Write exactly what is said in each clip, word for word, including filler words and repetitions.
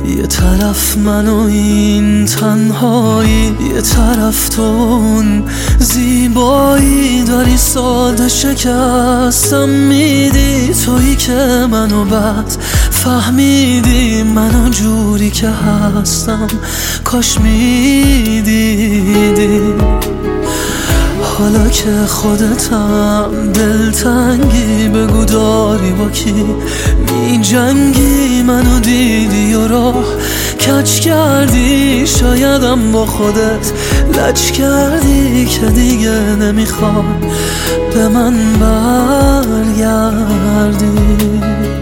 یه طرف من و این تنهایی، یه طرف تو اون زیبایی. داری ساده شکستم میدی، تویی که منو بد فهمیدی. منو جوری که هستم کاش میدیدی. حالا که خودتم دلتنگی، بگو داری با کی می جنگی. منو دیدی و راه کج کردی، شایدم با خودت لج کردی که دیگه نمیخوای به من برگردی.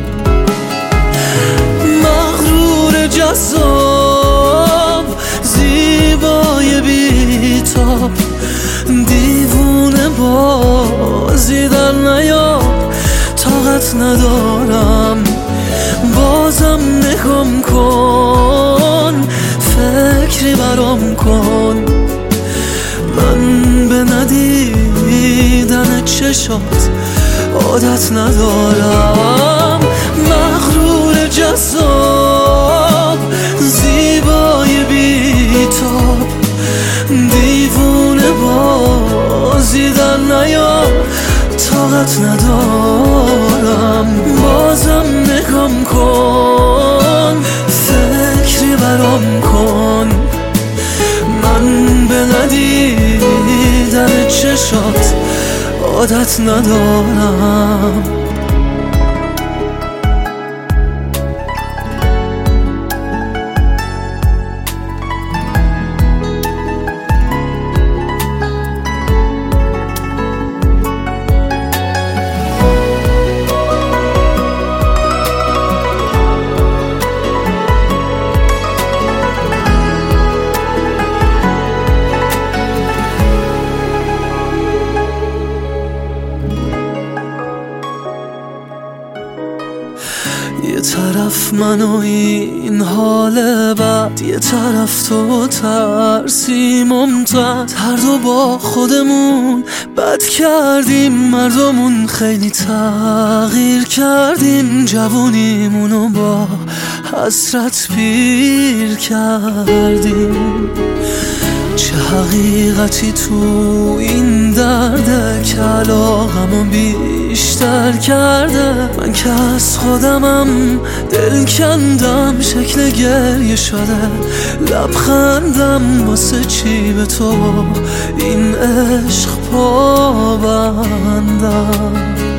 مغرور جذاب زیبای بی‌تاب، دیوونه بازی در نیار. طاقت ندارم بازم نگام کن، فکری برام کن. من به ندیدن چشات عادت ندارم. مغرور جذاب زیبای بی‌تاب، دیوونه بازی در نیار. طاقت ندارم بازم نگام کن، فکری برام کن. من به ندیدن چشات عادت ندارم. یه طرف من و این حال بد، یه طرف تو ترسی ممتد. هر دو با خودمون بد کردیم، مردمون خیلی تغییر کردیم. جوونیمونو با حسرت پیر کردیم. چه حقیقتی تو این درده که علاقمو بیشتر کرده. من که از خودمم دل کندم، شکل گریه شده لبخندم. واسه چی به تو این عشق پابندم؟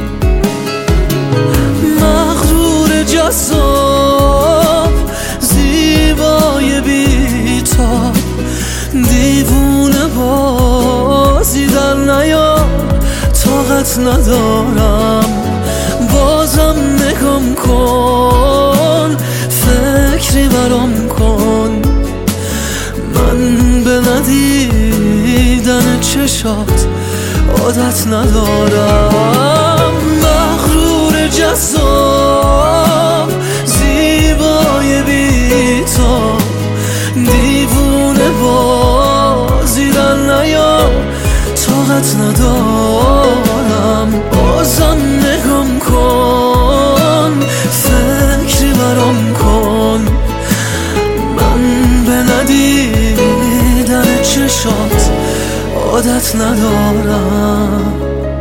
مغرور جذاب زیبای بی‌تاب، دیوونه بازی در نیار. طاقت ندارم بازم نگام کن، فکری برام کن. من به ندیدن چشات عادت ندارم. مغرور جذاب زیبای بی‌تاب، دیوونه بازی در نیار. طاقت ندارم بازم نگام کن، فکری برام کن. من به ندیدن چشات عادت ندارم.